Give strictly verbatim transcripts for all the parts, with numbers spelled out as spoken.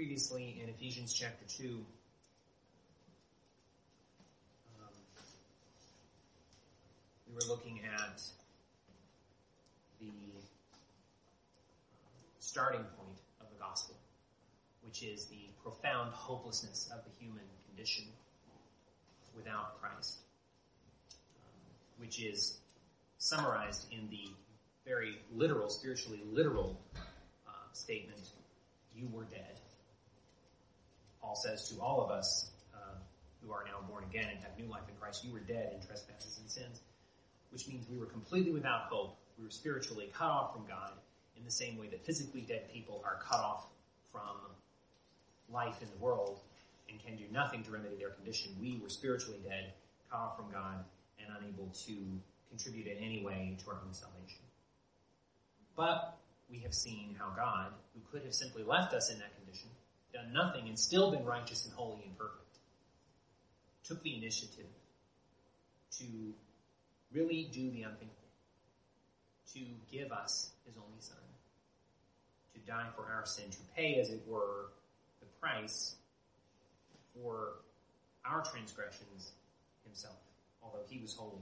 previously in Ephesians chapter two. Um, we were looking at the starting point of the gospel, which is the profound hopelessness of the human condition without Christ, um, which is summarized in the very literal, spiritually literal uh, statement, "You were dead." Paul says to all of us uh, who are now born again and have new life in Christ, you were dead in trespasses and sins, which means we were completely without hope. We were spiritually cut off from God in the same way that physically dead people are cut off from life in the world and can do nothing to remedy their condition. We were spiritually dead, cut off from God, and unable to contribute in any way to our own salvation. But we have seen how God, who could have simply left us in that condition, done nothing and still been righteous and holy and perfect, took the initiative to really do the unthinkable, to give us his only Son, to die for our sin, to pay, as it were, the price for our transgressions himself, although he was holy.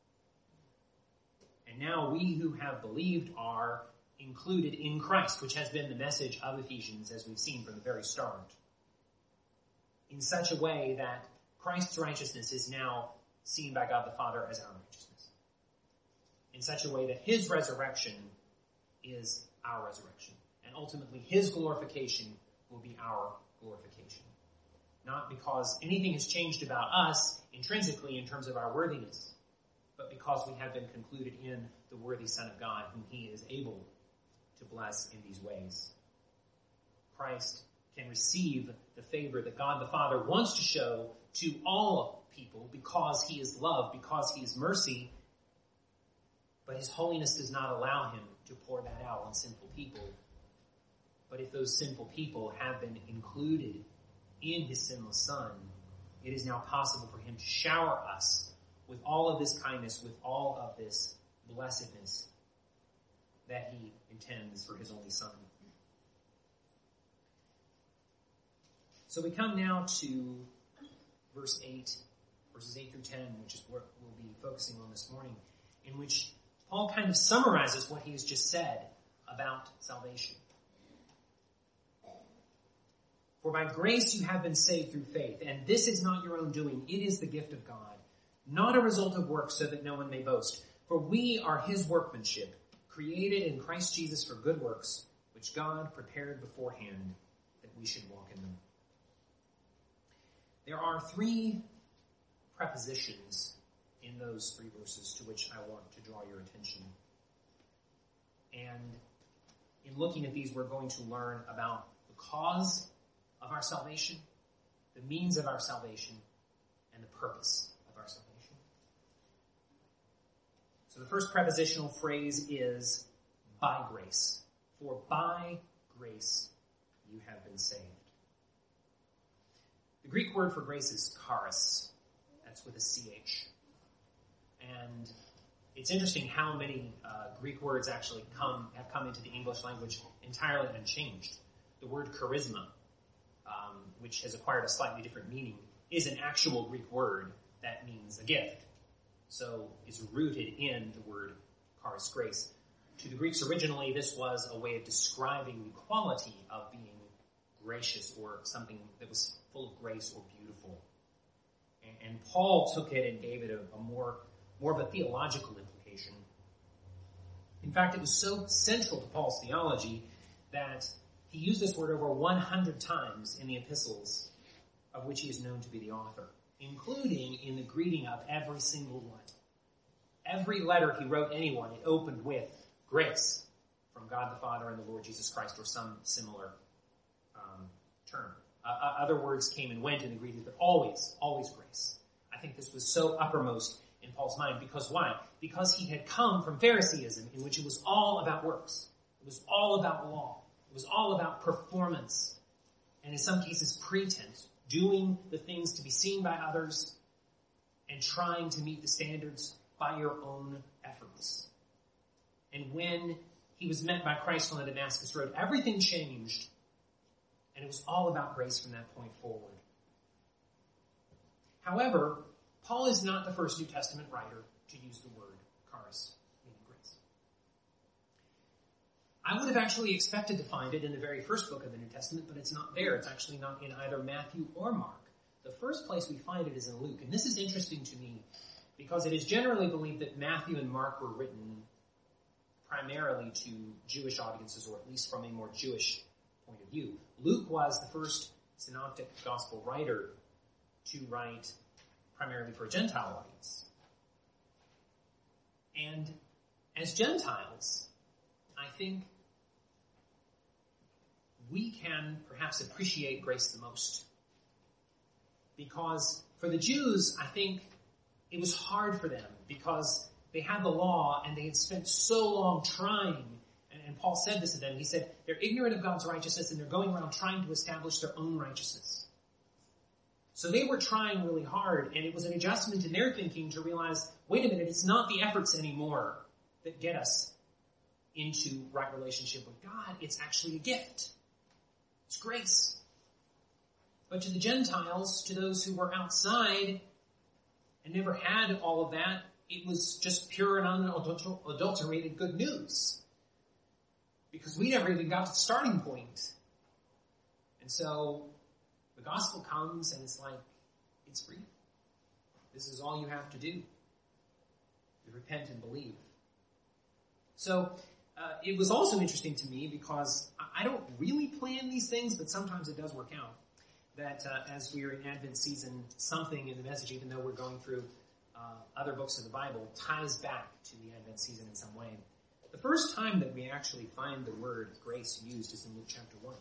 And now we who have believed are included in Christ, which has been the message of Ephesians, as we've seen from the very start, in such a way that Christ's righteousness is now seen by God the Father as our righteousness, in such a way that his resurrection is our resurrection, and ultimately his glorification will be our glorification. Not because anything has changed about us intrinsically in terms of our worthiness, but because we have been concluded in the worthy Son of God, whom he is able to bless in these ways. Christ can receive the favor that God the Father wants to show to all people because he is love, because he is mercy, but his holiness does not allow him to pour that out on sinful people. But if those sinful people have been included in his sinless Son, it is now possible for him to shower us with all of this kindness, with all of this blessedness that he intends for his only Son. So we come now to verse eight, verses eight through ten, which is what we'll be focusing on this morning, in which Paul kind of summarizes what he has just said about salvation. For by grace you have been saved through faith, and this is not your own doing, it is the gift of God, not a result of works so that no one may boast. For we are his workmanship, created in Christ Jesus for good works, which God prepared beforehand that we should walk in them. There are three prepositions in those three verses to which I want to draw your attention. And in looking at these, we're going to learn about the cause of our salvation, the means of our salvation, and the purpose of our salvation. So the first prepositional phrase is by grace. For by grace you have been saved. The Greek word for grace is charis. That's with a C H. And it's interesting how many uh, Greek words actually come have come into the English language entirely unchanged. The word charisma, um, which has acquired a slightly different meaning, is an actual Greek word that means a gift. So it's rooted in the word charis, grace. To the Greeks originally, this was a way of describing the quality of being gracious or something that was full of grace or beautiful. And, and Paul took it and gave it a, a more, more of a theological implication. In fact, it was so central to Paul's theology that he used this word over one hundred times in the epistles of which he is known to be the author, including in the greeting of every single one. Every letter he wrote anyone, it opened with grace from God the Father and the Lord Jesus Christ, or some similar um, term. Uh, other words came and went in the greetings, but always, always grace. I think this was so uppermost in Paul's mind. Because why? Because he had come from Phariseeism, in which it was all about works. It was all about law. It was all about performance. And in some cases, pretense. Doing the things to be seen by others and trying to meet the standards by your own efforts. And when he was met by Christ on the Damascus Road, everything changed. And it was all about grace from that point forward. However, Paul is not the first New Testament writer to use the word charis, meaning grace. I would have actually expected to find it in the very first book of the New Testament, but it's not there. It's actually not in either Matthew or Mark. The first place we find it is in Luke. And this is interesting to me because it is generally believed that Matthew and Mark were written primarily to Jewish audiences, or at least from a more Jewish point of view. Luke was the first synoptic gospel writer to write primarily for a Gentile audience. And as Gentiles, I think we can perhaps appreciate grace the most. Because for the Jews, I think it was hard for them because they had the law and they had spent so long trying. And, and Paul said this to them. He said, they're ignorant of God's righteousness and they're going around trying to establish their own righteousness. So they were trying really hard, and it was an adjustment in their thinking to realize, wait a minute, it's not the efforts anymore that get us into right relationship with God. It's actually a gift. It's grace. But to the Gentiles, to those who were outside and never had all of that, it was just pure and unadulterated good news. Because we never even got to the starting point. And so the gospel comes and it's like, it's free. This is all you have to do. You repent and believe. So uh, it was also interesting to me because I don't really plan these things, but sometimes it does work out. That uh, as we are in Advent season, something in the message, even though we're going through uh, other books of the Bible, ties back to the Advent season in some way. The first time that we actually find the word grace used is in Luke chapter one.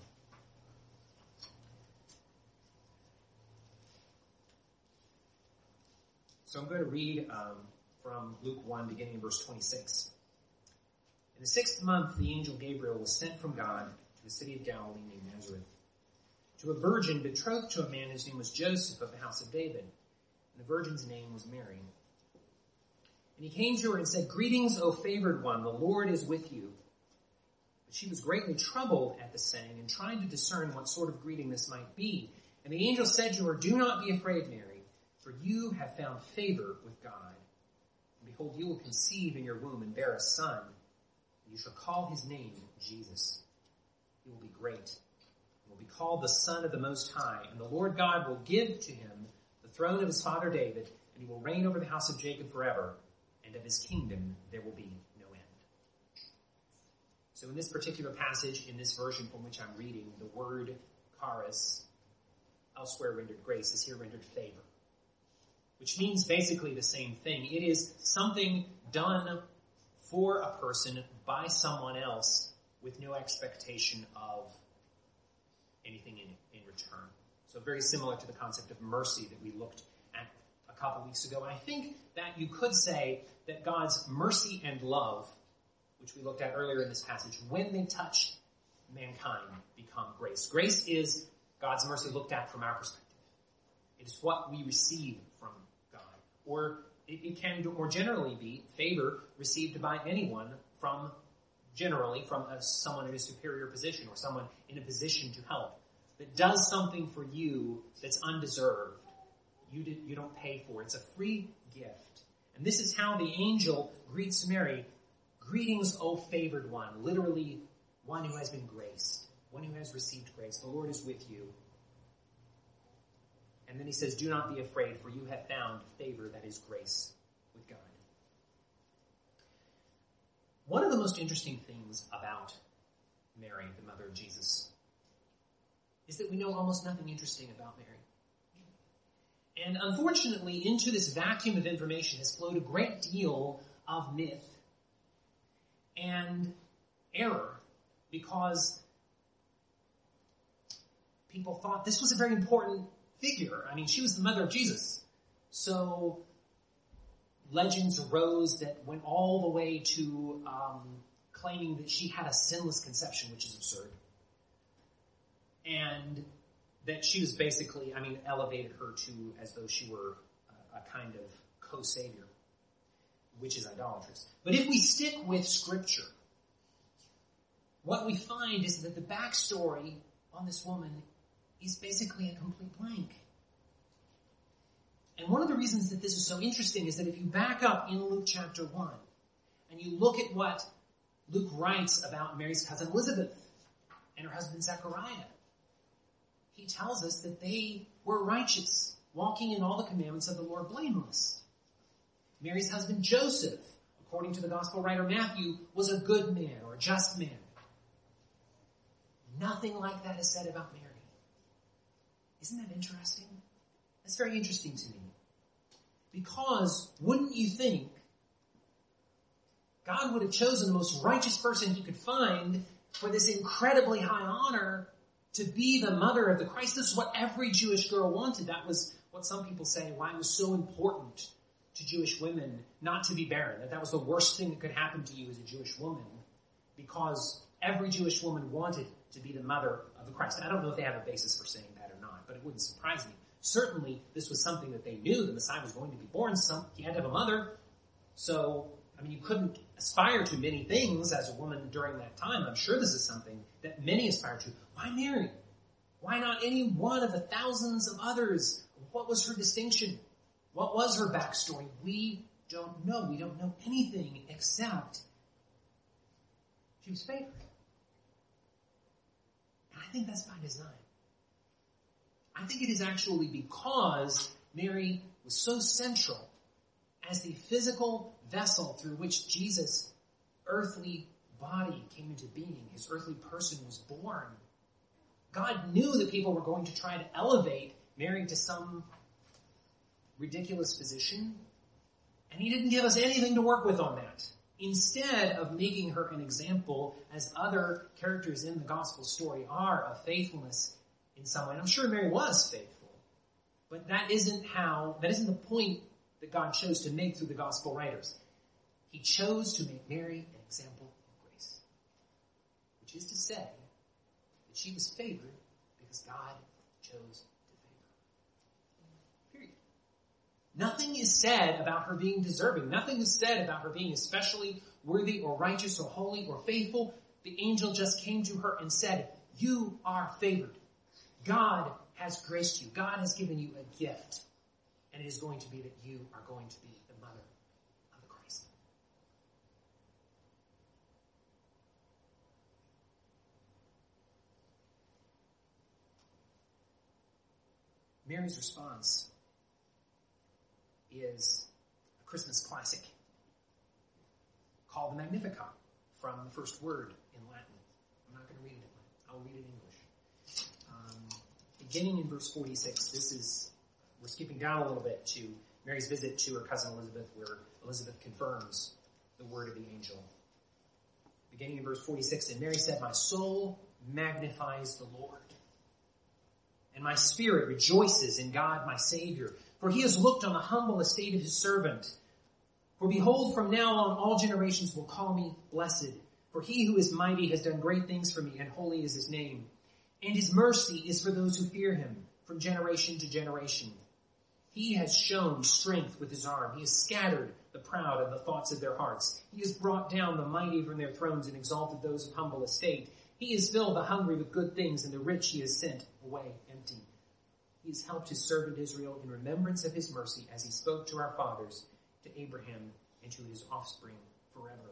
So I'm going to read um, from Luke one, beginning in verse twenty-six. In the sixth month, the angel Gabriel was sent from God to the city of Galilee named Nazareth, to a virgin betrothed to a man whose name was Joseph of the house of David, and the virgin's name was Mary. And he came to her and said, "Greetings, O favored one, the Lord is with you." But she was greatly troubled at the saying and trying to discern what sort of greeting this might be. And the angel said to her, "Do not be afraid, Mary, for you have found favor with God. And behold, you will conceive in your womb and bear a son, and you shall call his name Jesus. He will be great, and will be called the Son of the Most High, and the Lord God will give to him the throne of his father David, and he will reign over the house of Jacob forever, and of his kingdom there will be no end." So in this particular passage, in this version from which I'm reading, the word charis, elsewhere rendered grace, is here rendered favor, which means basically the same thing. It is something done for a person by someone else with no expectation of anything in, in return. So very similar to the concept of mercy that we looked at a couple weeks ago. And I think that you could say that God's mercy and love, which we looked at earlier in this passage, when they touch mankind, become grace. Grace is God's mercy looked at from our perspective. It is what we receive from God. Or it, it can more generally be favor received by anyone from, generally, from a, someone in a superior position or someone in a position to help, that does something for you that's undeserved. You, did, you don't pay for. It's a free gift. And this is how the angel greets Mary. "Greetings, O favored one," literally one who has been graced, one who has received grace. The Lord is with you. And then he says, "Do not be afraid, for you have found favor," that is grace, with God. One of the most interesting things about Mary, the mother of Jesus, is that we know almost nothing interesting about Mary. And unfortunately, into this vacuum of information has flowed a great deal of myth and error, because people thought this was a very important figure. I mean, she was the mother of Jesus. So legends arose that went all the way to um, claiming that she had a sinless conception, which is absurd. And that she was basically, I mean, elevated her to as though she were a, a kind of co-savior, which is idolatrous. But if we stick with Scripture, what we find is that the backstory on this woman is basically a complete blank. And one of the reasons that this is so interesting is that if you back up in Luke chapter one, and you look at what Luke writes about Mary's cousin Elizabeth and her husband Zechariah, he tells us that they were righteous, walking in all the commandments of the Lord blameless. Mary's husband Joseph, according to the gospel writer Matthew, was a good man or a just man. Nothing like that is said about Mary. Isn't that interesting? That's very interesting to me. Because wouldn't you think God would have chosen the most righteous person he could find for this incredibly high honor to be the mother of the Christ? This is what every Jewish girl wanted. That was what some people say, why it was so important to Jewish women not to be barren. That that was the worst thing that could happen to you as a Jewish woman, because every Jewish woman wanted to be the mother of the Christ. And I don't know if they have a basis for saying that or not, but it wouldn't surprise me. Certainly, this was something that they knew. The Messiah was going to be born. Some, he had to have a mother. So, I mean, you couldn't aspire to many things as a woman during that time. I'm sure this is something that many aspire to. Why Mary? Why not any one of the thousands of others? What was her distinction? What was her backstory? We don't know. We don't know anything except she was favored. And I think that's by design. I think it is actually because Mary was so central as the physical vessel through which Jesus' earthly body came into being. His earthly person was born. God knew that people were going to try to elevate Mary to some ridiculous position, and he didn't give us anything to work with on that. Instead of making her an example, as other characters in the gospel story are, of faithfulness in some way. And I'm sure Mary was faithful, but that isn't how, that isn't the point that God chose to make through the gospel writers. He chose to make Mary an example of grace, which is to say that she was favored because God chose to favor her. Period. Nothing is said about her being deserving. Nothing is said about her being especially worthy or righteous or holy or faithful. The angel just came to her and said, "You are favored. God has graced you. God has given you a gift. And it is going to be that you are going to be the mother of the Christ." Mary's response is a Christmas classic called the Magnificat, from the first word in Latin. I'm not going to read it in Latin. I'll read it in English. Um, beginning in verse forty-six, this is, we're skipping down a little bit to Mary's visit to her cousin Elizabeth, where Elizabeth confirms the word of the angel. Beginning in verse forty-six, "And Mary said, My soul magnifies the Lord, and my spirit rejoices in God my Savior, for he has looked on the humble estate of his servant. For behold, from now on all generations will call me blessed. For he who is mighty has done great things for me, and holy is his name. And his mercy is for those who fear him, from generation to generation. He has shown strength with his arm. He has scattered the proud in the thoughts of their hearts. He has brought down the mighty from their thrones and exalted those of humble estate. He has filled the hungry with good things, and the rich he has sent away empty. He has helped his servant Israel in remembrance of his mercy, as he spoke to our fathers, to Abraham, and to his offspring forever."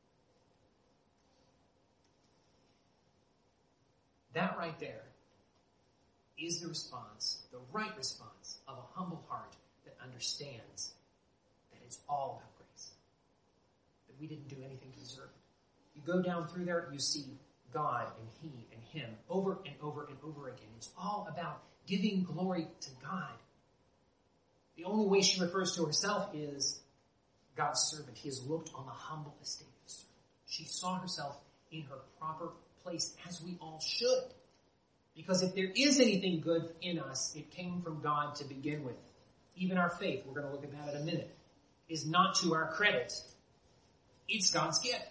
That right there is the response, the right response of a humble heart that understands that it's all about grace. That we didn't do anything to deserve it. You go down through there, you see God and he and him over and over and over again. It's all about giving glory to God. The only way she refers to herself is God's servant. He has looked on the humble estate of his servant. She saw herself in her proper place, as we all should. Because if there is anything good in us, it came from God to begin with. Even our faith, we're going to look at that in a minute, is not to our credit. It's God's gift.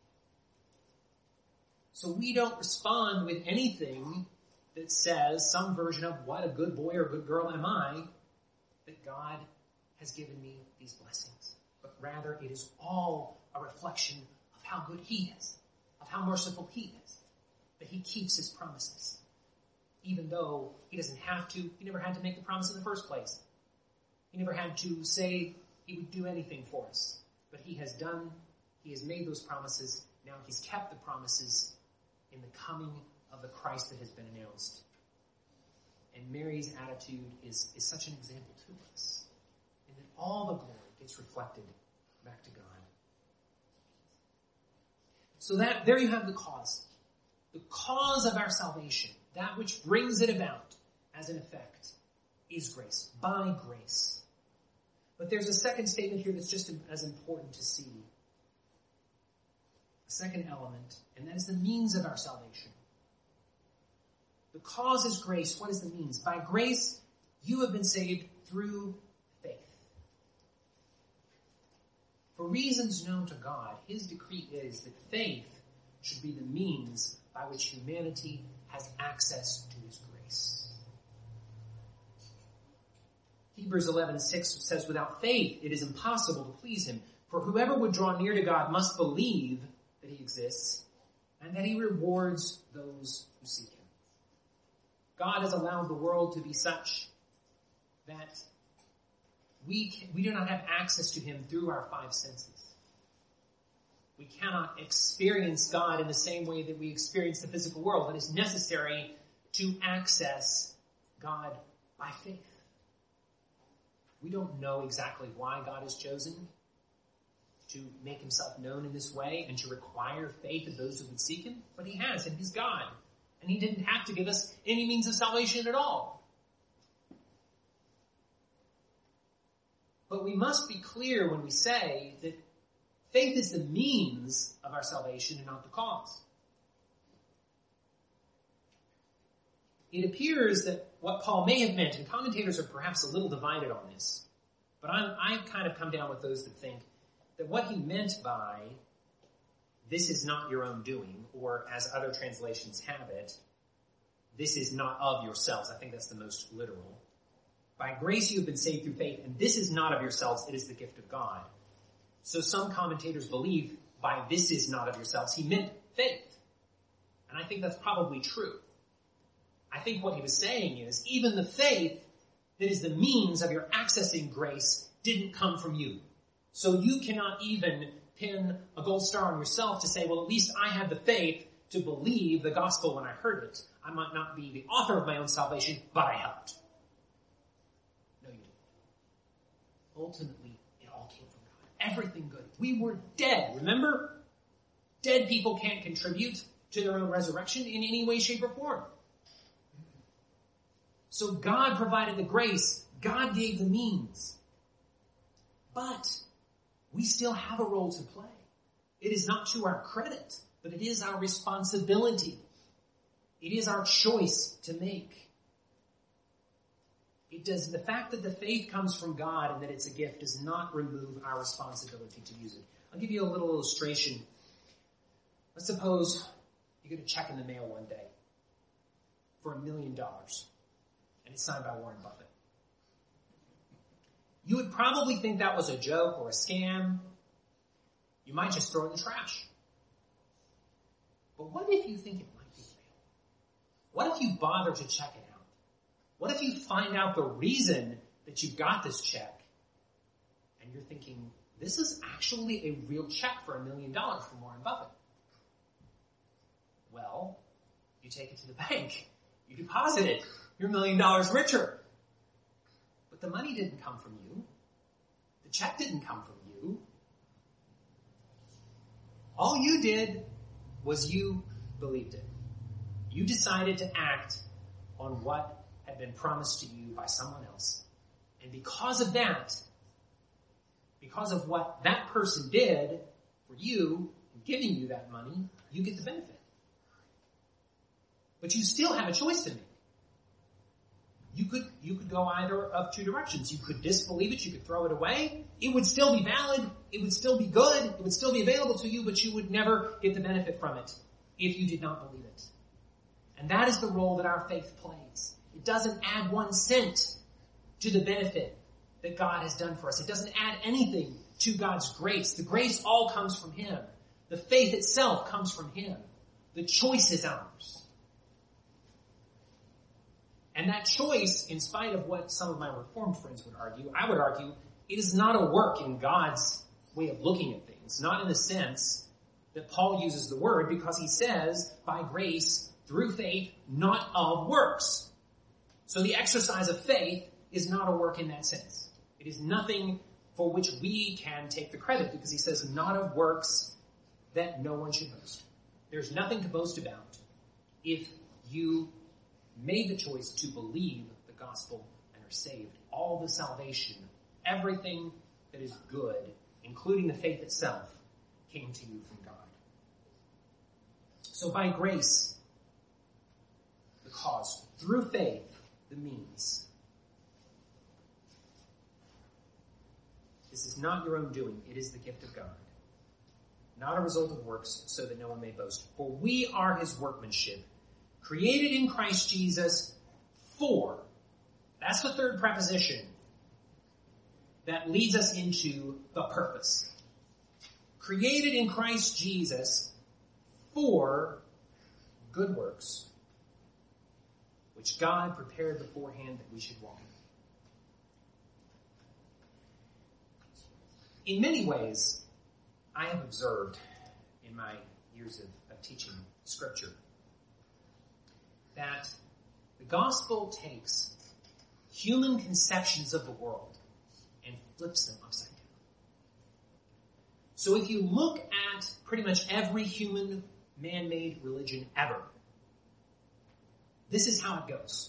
So we don't respond with anything that says some version of what a good boy or good girl am I, that God has given me these blessings. But rather it is all a reflection of how good he is, of how merciful he is, that he keeps his promises. even though he doesn't have to. He never had to make the promise in the first place. He never had to say he would do anything for us. But he has done, he has made those promises. Now he's kept the promises in the coming of the Christ that has been announced. And Mary's attitude is, is such an example to us. And that all the glory gets reflected back to God. So that there you have the cause. The cause of our salvation, that which brings it about as an effect, is grace, by grace. But there's a second statement here that's just as important to see. A second element, and that is the means of our salvation. The cause is grace. What is the means? By grace, you have been saved through faith. For reasons known to God, his decree is that faith should be the means by which humanity has access to his grace. Hebrews eleven six says, without faith it is impossible to please him. For whoever would draw near to God must believe that he exists and that he rewards those who seek him. God has allowed the world to be such that we, can, we do not have access to him through our five senses. We cannot experience God in the same way that we experience the physical world. It is necessary to access God by faith. We don't know exactly why God has chosen to make himself known in this way and to require faith of those who would seek him, but he has, and he's God. And he didn't have to give us any means of salvation at all. But we must be clear when we say that faith is the means of our salvation and not the cause. It appears that what Paul may have meant, and commentators are perhaps a little divided on this, but I'm, I've kind of come down with those that think that what he meant by this is not your own doing, or as other translations have it, this is not of yourselves. I think that's the most literal. By grace you have been saved through faith, and this is not of yourselves, it is the gift of God. So some commentators believe by this is not of yourselves, he meant faith. And I think that's probably true. I think what he was saying is, even the faith that is the means of your accessing grace didn't come from you. So you cannot even pin a gold star on yourself to say, well, at least I had the faith to believe the gospel when I heard it. I might not be the author of my own salvation, but I helped. No, you didn't. Ultimately, it all came from God. Everything good. We were dead, remember? Dead people can't contribute to their own resurrection in any way, shape, or form. So God provided the grace. God gave the means. But we still have a role to play. It is not to our credit, but it is our responsibility. It is our choice to make. It does, the fact that the faith comes from God and that it's a gift does not remove our responsibility to use it. I'll give you a little illustration. Let's suppose you get a check in the mail one day for a million dollars. And it's signed by Warren Buffett. You would probably think that was a joke or a scam. You might just throw it in the trash. But what if you think it might be real? What if you bother to check it out? What if you find out the reason that you got this check and you're thinking, this is actually a real check for a million dollars from Warren Buffett? Well, you take it to the bank. You deposit it. You're a million dollars richer. But the money didn't come from you. The check didn't come from you. All you did was you believed it. You decided to act on what had been promised to you by someone else. And because of that, because of what that person did for you, giving you that money, you get the benefit. But you still have a choice to make. You could, you could go either of two directions. You could disbelieve it, you could throw it away. It would still be valid, it would still be good, it would still be available to you, but you would never get the benefit from it if you did not believe it. And that is the role that our faith plays. It doesn't add one cent to the benefit that God has done for us. It doesn't add anything to God's grace. The grace all comes from him. The faith itself comes from him. The choice is ours. And that choice, in spite of what some of my Reformed friends would argue, I would argue, it is not a work in God's way of looking at things. Not in the sense that Paul uses the word, because he says, by grace, through faith, not of works. So the exercise of faith is not a work in that sense. It is nothing for which we can take the credit, because he says, not of works that no one should boast. There's nothing to boast about if you made the choice to believe the gospel and are saved. All the salvation, everything that is good, including the faith itself, came to you from God. So by grace, the cause. Through faith, the means. This is not your own doing. It is the gift of God. Not a result of works, so that no one may boast. For we are his workmanship, created in Christ Jesus for, that's the third preposition that leads us into the purpose. Created in Christ Jesus for good works, which God prepared beforehand that we should walk in. In many ways, I have observed in my years of, of teaching Scripture that the gospel takes human conceptions of the world and flips them upside down. So if you look at pretty much every human man-made religion ever, this is how it goes.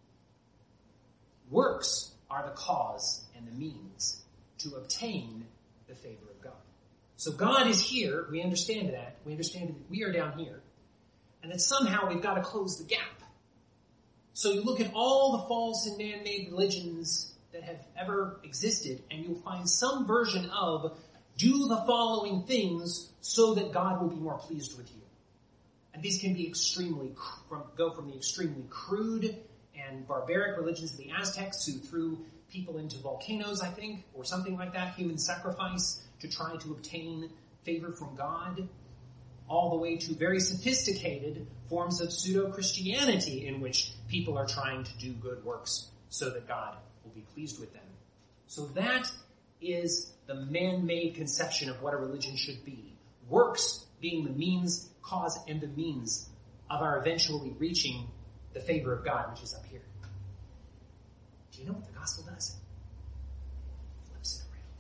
Works are the cause and the means to obtain the favor of God. So God is here, we understand that, we understand that we are down here, and that somehow we've got to close the gap. So you look at all the false and man-made religions that have ever existed, and you'll find some version of, do the following things so that God will be more pleased with you. And these can be extremely, from, go from the extremely crude and barbaric religions of the Aztecs, who threw people into volcanoes, I think, or something like that, human sacrifice, to try to obtain favor from God, all the way to very sophisticated forms of pseudo-Christianity in which people are trying to do good works so that God will be pleased with them. So that is the man-made conception of what a religion should be. Works being the means, cause, and the means of our eventually reaching the favor of God, which is up here. Do you know what the gospel does? It flips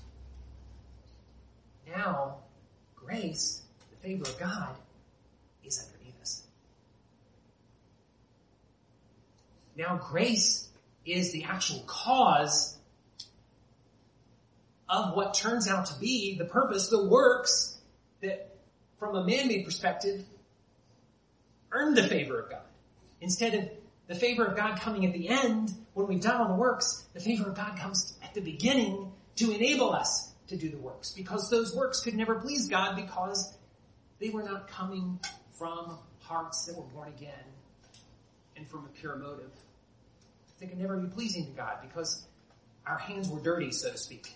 it around. Now, grace, the favor of God, is underneath us. Now, grace is the actual cause of what turns out to be the purpose, the works that, from a man-made perspective, earn the favor of God. Instead of the favor of God coming at the end, when we've done all the works, the favor of God comes at the beginning to enable us to do the works. Because those works could never please God because they were not coming from hearts that were born again and from a pure motive. They could never be pleasing to God because our hands were dirty, so to speak.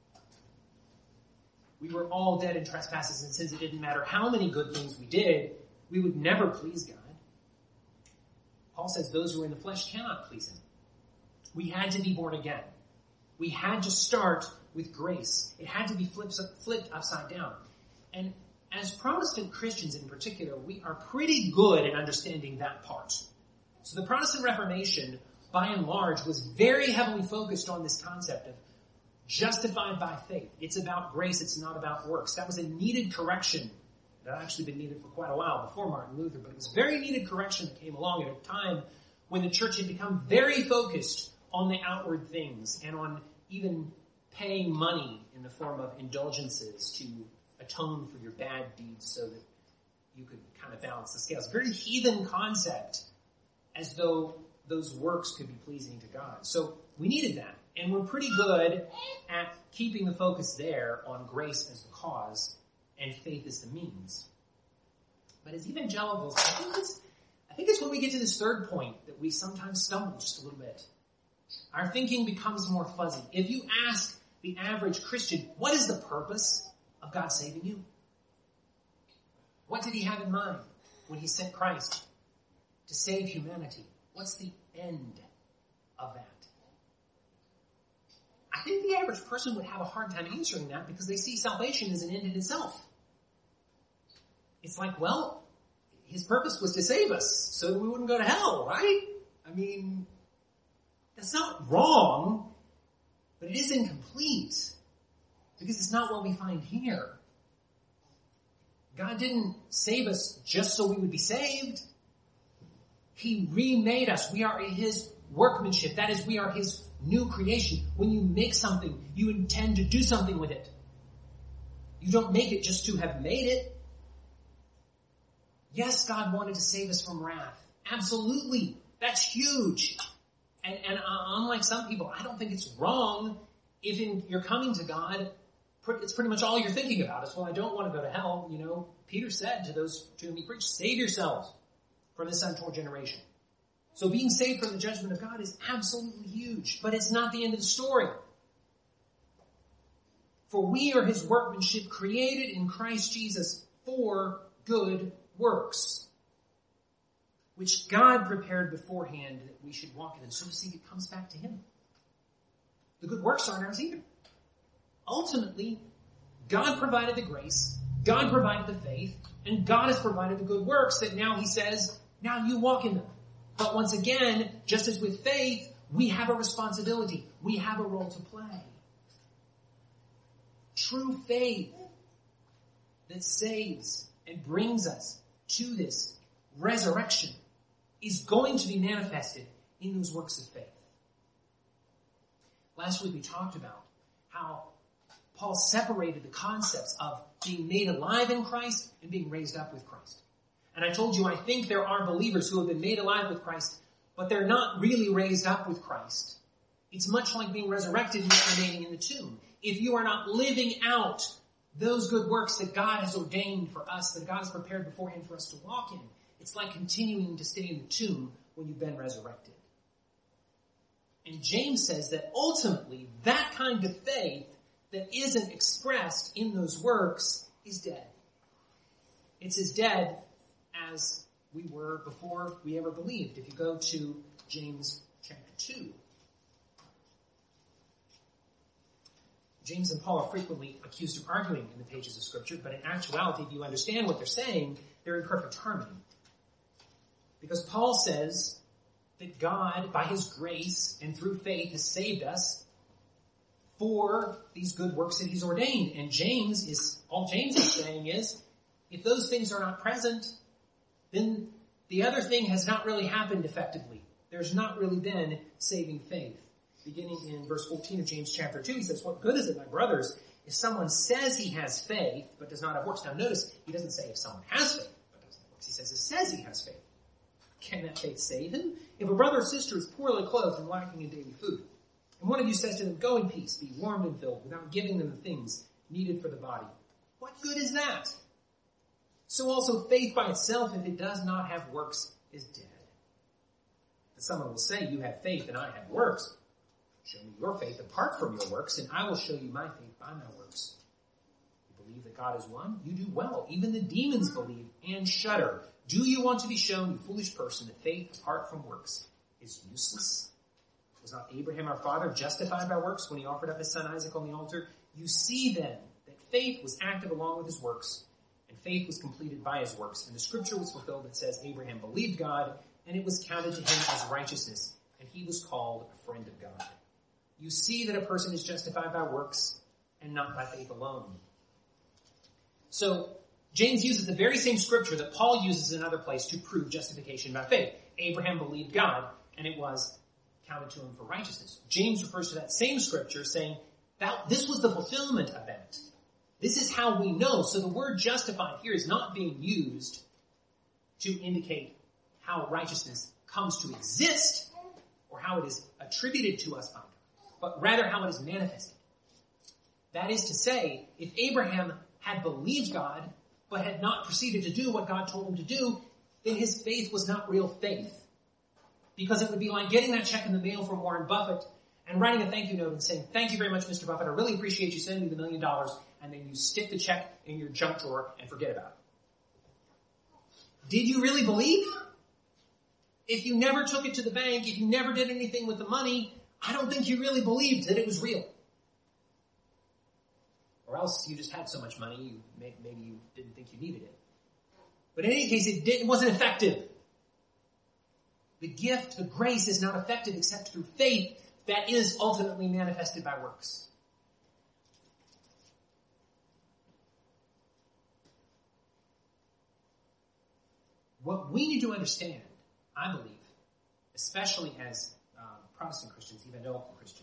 We were all dead in trespasses and sins. It didn't matter how many good things we did, we would never please God. Paul says those who are in the flesh cannot please him. We had to be born again. We had to start with grace. It had to be flipped, flipped upside down. And as Protestant Christians in particular, we are pretty good at understanding that part. So the Protestant Reformation, by and large, was very heavily focused on this concept of justified by faith. It's about grace, it's not about works. That was a needed correction that had actually been needed for quite a while before Martin Luther, but it was a very needed correction that came along at a time when the church had become very focused on the outward things and on even paying money in the form of indulgences to atone for your bad deeds so that you could kind of balance the scales. Very heathen concept, as though those works could be pleasing to God. So we needed that. And we're pretty good at keeping the focus there on grace as the cause and faith as the means. But as evangelicals, I think it's, I think it's when we get to this third point that we sometimes stumble just a little bit. Our thinking becomes more fuzzy. If you ask the average Christian, what is the purpose of God saving you? What did he have in mind when he sent Christ to save humanity? What's the end of that? I think the average person would have a hard time answering that because they see salvation as an end in itself. It's like, well, his purpose was to save us so that we wouldn't go to hell, right? I mean, that's not wrong, but it is incomplete because it's not what we find here. God didn't save us just so we would be saved. He remade us. We are his workmanship. That is, we are his new creation. When you make something, you intend to do something with it. You don't make it just to have made it. Yes, God wanted to save us from wrath. Absolutely. That's huge. And, and uh, unlike some people, I don't think it's wrong if in, you're coming to God, it's pretty much all you're thinking about is, well, I don't want to go to hell. You know, Peter said to those to whom he preached, save yourselves from this untoward generation. So being saved from the judgment of God is absolutely huge, but it's not the end of the story. For we are his workmanship created in Christ Jesus for good works, which God prepared beforehand that we should walk in them. So to see, it comes back to him. The good works aren't ours either. Ultimately, God provided the grace, God provided the faith, and God has provided the good works that now he says, now you walk in them. But once again, just as with faith, we have a responsibility. We have a role to play. True faith that saves and brings us to this resurrection is going to be manifested in those works of faith. Last week we talked about how Paul separated the concepts of being made alive in Christ and being raised up with Christ. And I told you I think there are believers who have been made alive with Christ, but they're not really raised up with Christ. It's much like being resurrected and yet remaining in the tomb. If you are not living out those good works that God has ordained for us, that God has prepared beforehand for us to walk in, it's like continuing to stay in the tomb when you've been resurrected. And James says that ultimately that kind of faith that isn't expressed in those works is dead. It's as dead as we were before we ever believed. If you go to James chapter two. James and Paul are frequently accused of arguing in the pages of Scripture, but in actuality, if you understand what they're saying, they're in perfect harmony. Because Paul says that God, by his grace and through faith, has saved us for these good works that he's ordained. And James is, all James is saying is, if those things are not present, then the other thing has not really happened effectively. There's not really been saving faith. Beginning in verse fourteen of James chapter two, he says, what good is it, my brothers, if someone says he has faith, but does not have works? Now notice, he doesn't say if someone has faith, but doesn't have works. He says it says he has faith. Can that faith save him? If a brother or sister is poorly clothed and lacking in daily food, and one of you says to them, go in peace, be warmed and filled, without giving them the things needed for the body, what good is that? So also faith by itself, if it does not have works, is dead. And someone will say, you have faith and I have works. Show me your faith apart from your works, and I will show you my faith by my works. You believe that God is one? You do well. Even the demons believe and shudder. Do you want to be shown, you foolish person, that faith apart from works is useless? Was not Abraham our father justified by works when he offered up his son Isaac on the altar? You see then that faith was active along with his works, and faith was completed by his works. And the scripture was fulfilled that says Abraham believed God, and it was counted to him as righteousness, and he was called a friend of God. You see that a person is justified by works and not by faith alone. So, James uses the very same scripture that Paul uses in another place to prove justification by faith. Abraham believed God, and it was counted to him for righteousness. James refers to that same scripture saying that this was the fulfillment event. This is how we know. So the word justified here is not being used to indicate how righteousness comes to exist or how it is attributed to us by God, but rather how it is manifested. That is to say, if Abraham had believed God, but had not proceeded to do what God told him to do, then his faith was not real faith. Because it would be like getting that check in the mail from Warren Buffett and writing a thank you note and saying, thank you very much, Mister Buffett, I really appreciate you sending me the million dollars, and then you stick the check in your junk drawer and forget about it. Did you really believe? If you never took it to the bank, if you never did anything with the money, I don't think you really believed that it was real. Or else you just had so much money, you may, maybe you didn't think you needed it. But in any case, it, did, it wasn't effective. The gift, the grace is not effective except through faith that is ultimately manifested by works. What we need to understand, I believe, especially as uh, Protestant Christians, evangelical Christians,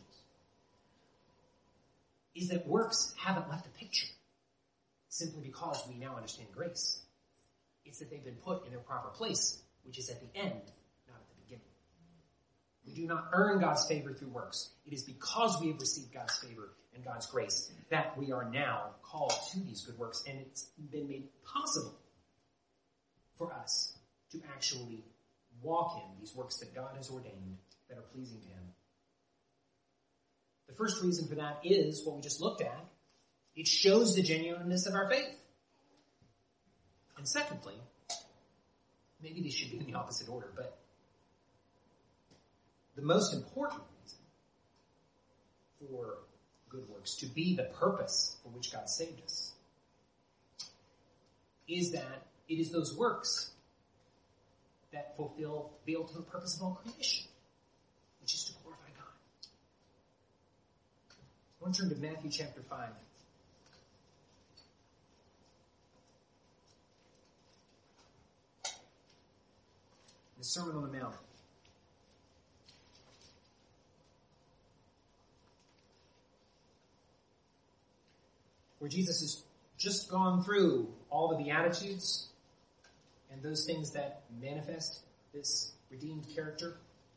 is that works haven't left a picture simply because we now understand grace. It's that they've been put in their proper place, which is at the end, not at the beginning. We do not earn God's favor through works. It is because we have received God's favor and God's grace that we are now called to these good works, and it's been made possible for us to actually walk in these works that God has ordained that are pleasing to him. The first reason for that is what we just looked at. It shows the genuineness of our faith. And secondly, maybe these should be in the opposite order, but the most important reason for good works, to be the purpose for which God saved us, is that it is those works that fulfill the ultimate purpose of all creation, which is to glorify God. I want to turn to Matthew chapter five. The Sermon on the Mount. Where Jesus has just gone through all the Beatitudes and those things that manifest this redeemed character.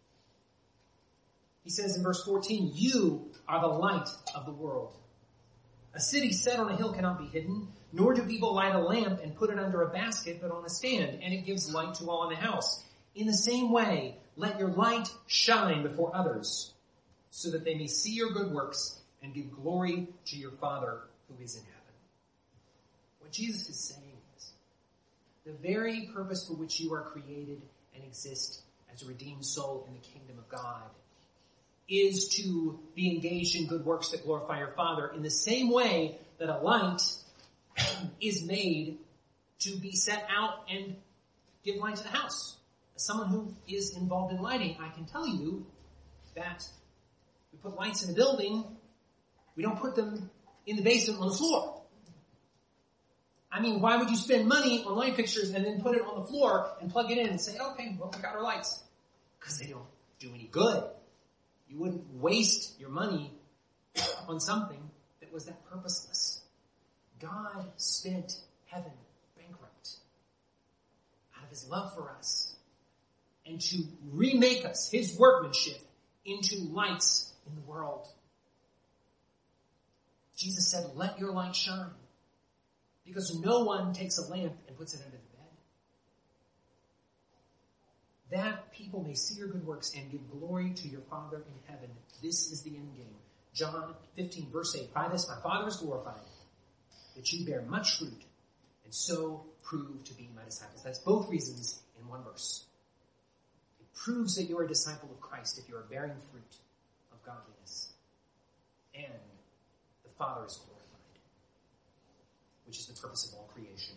He says in verse fourteen, "You are the light of the world. A city set on a hill cannot be hidden, nor do people light a lamp and put it under a basket, but on a stand, and it gives light to all in the house. In the same way, let your light shine before others, so that they may see your good works and give glory to your Father who is in heaven." What Jesus is saying is, the very purpose for which you are created and exist as a redeemed soul in the kingdom of God is to be engaged in good works that glorify your Father, in the same way that a light is made to be set out and give light to the house. As someone who is involved in lighting, I can tell you that we put lights in a building, we don't put them in the basement on the floor. I mean, why would you spend money on light fixtures and then put it on the floor and plug it in and say, okay, well, we got our lights? Because they don't do any good. You wouldn't waste your money on something that was that purposeless. God spent heaven bankrupt out of his love for us, and to remake us, his workmanship, into lights in the world. Jesus said, let your light shine, because no one takes a lamp and puts it under the bed, that people may see your good works and give glory to your Father in heaven. This is the end game. John fifteen, verse eight, "By this my Father is glorified, that you bear much fruit, and so prove to be my disciples." That's both reasons in one verse. Proves that you are a disciple of Christ if you are bearing fruit of godliness. And the Father is glorified, which is the purpose of all creation.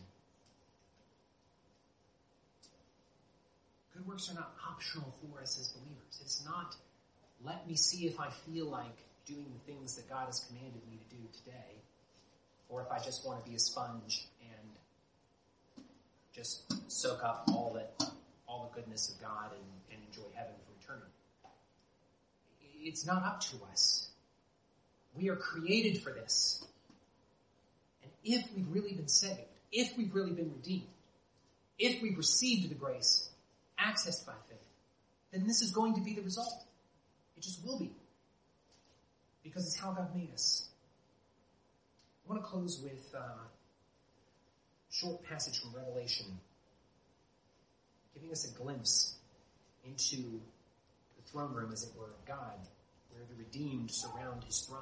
Good works are not optional for us as believers. It's not, let me see if I feel like doing the things that God has commanded me to do today, or if I just want to be a sponge and just soak up all that, all the goodness of God and and enjoy heaven for eternity. It's not up to us. We are created for this. And if we've really been saved, if we've really been redeemed, if we've received the grace accessed by faith, then this is going to be the result. It just will be. Because it's how God made us. I want to close with uh, a short passage from Revelation, giving us a glimpse into the throne room, as it were, of God, where the redeemed surround his throne.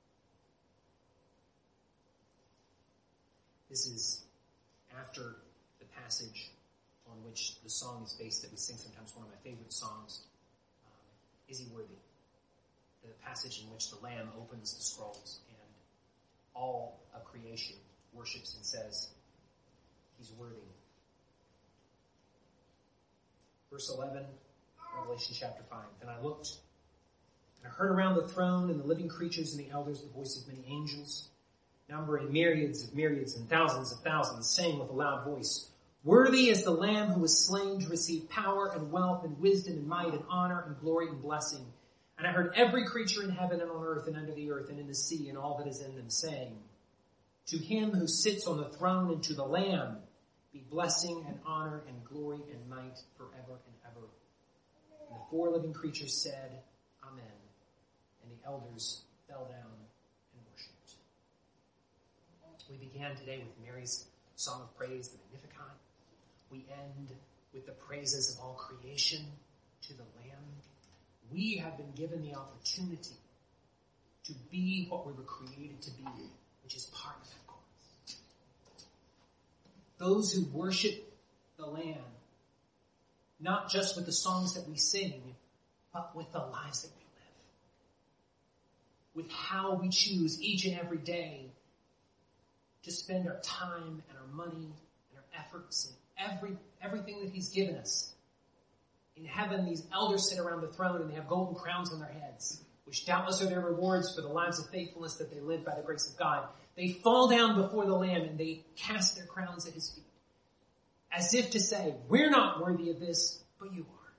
This is after passage on which the song is based that we sing sometimes, one of my favorite songs, um, Is He Worthy? The passage in which the Lamb opens the scrolls and all of creation worships and says, He's worthy. Verse eleven, Revelation chapter five. Then I looked, and I heard around the throne and the living creatures and the elders the voice of many angels, numbering myriads of myriads and thousands of thousands, saying with a loud voice, Worthy is the Lamb who was slain to receive power and wealth and wisdom and might and honor and glory and blessing. And I heard every creature in heaven and on earth and under the earth and in the sea and all that is in them saying, To him who sits on the throne and to the Lamb be blessing and honor and glory and might forever and ever. And the four living creatures said, Amen. And the elders fell down and worshipped. We began today with Mary's song of praise, the Magnificat. We end with the praises of all creation to the Lamb. We have been given the opportunity to be what we were created to be, which is part of that chorus. Those who worship the Lamb, not just with the songs that we sing, but with the lives that we live. With how we choose each and every day to spend our time and our money and our efforts and every everything that He's given us. In heaven, these elders sit around the throne and they have golden crowns on their heads, which doubtless are their rewards for the lives of faithfulness that they live by the grace of God. They fall down before the Lamb and they cast their crowns at His feet, as if to say, we're not worthy of this, but you are.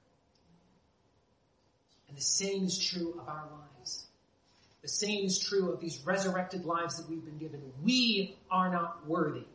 And the same is true of our lives. The same is true of these resurrected lives that we've been given. We are not worthy.